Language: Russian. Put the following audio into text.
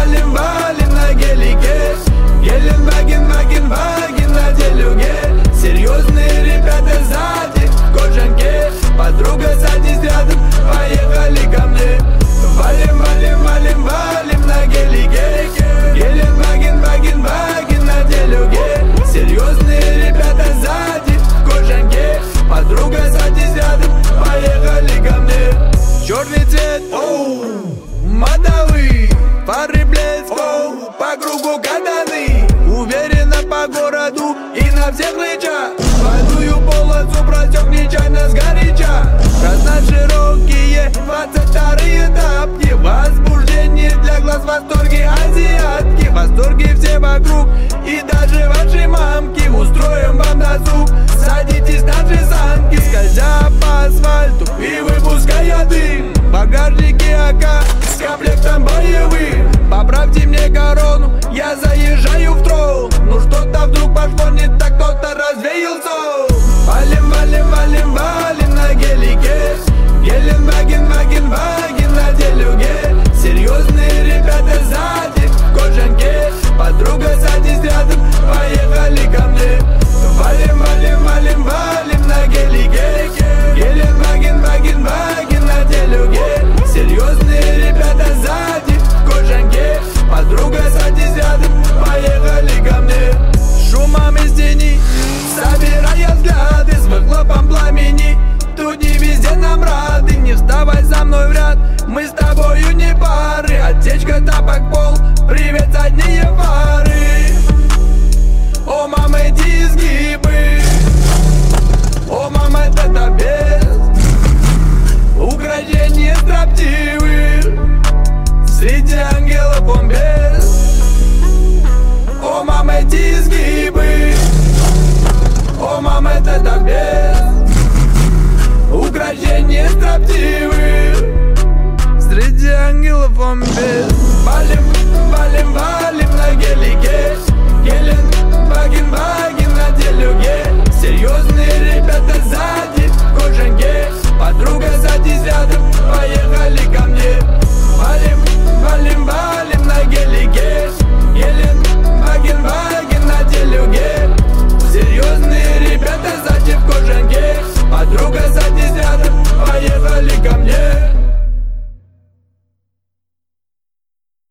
Валим, валим на гелике. Геленваген, ваген, ваген на делюге. Серьезные ребята сзади в кожанке. Подруга, садись рядом, поехали ко мне. Валим, валим, валим, валим на гелике. Геленваген, ваген, ваген на делюге. Серьезные ребята сзади в кожанке. Подруга, садись рядом, поехали ко мне. Черный цвет, модовый, фары блеск, по кругу катаны. Уверенно по городу и на всех рычаг. Двойную полосу просек нечаянно сгоряча. Красно-широкие 22-е тапки. Возбуждение для глаз, в восторге азиатки. В восторге все вокруг и даже ваши мамки. Устроим вам досуг, садитесь на наши санки. Скользя по асфальту и выпуская дым. В багажнике АК с комплектом боевым. Поправьте мне корону, я заезжаю в трон. Ну что-то вдруг пошло не так, кто-то развеял сон. Валим, валим, валим, валим на гелике. Геленваген, ваген, ваген на делюге. Серьезные ребята сзади в кожанке. Подруга, садись рядом, поехали ко мне. Валим, валим, валим, валим на гелике. Геленваген, ваген, ваген на делюге. Серьезные ребята сзади в кожанке. Подруга, садись рядом, поехали ко мне. Шумом из тени, собирая взгляды, с выхлопом пламени. Тут не везде нам рады, не вставай за мной в ряд. Мы с тобою не пары, отсечка, тапок, пол. Привет, задние фары. О, мама, эти изгибы. О, мама, это без украшения строптивых. Среди ангелов он без. О, мама, эти изгибы. О, мама, это без украшения строптивых. Среди ангелов он без. Валим, валим, валим на гелике. Геленваген, ваген на делюге. Серьезные ребята сзади в кожанке. Подруга, садись рядом, поехали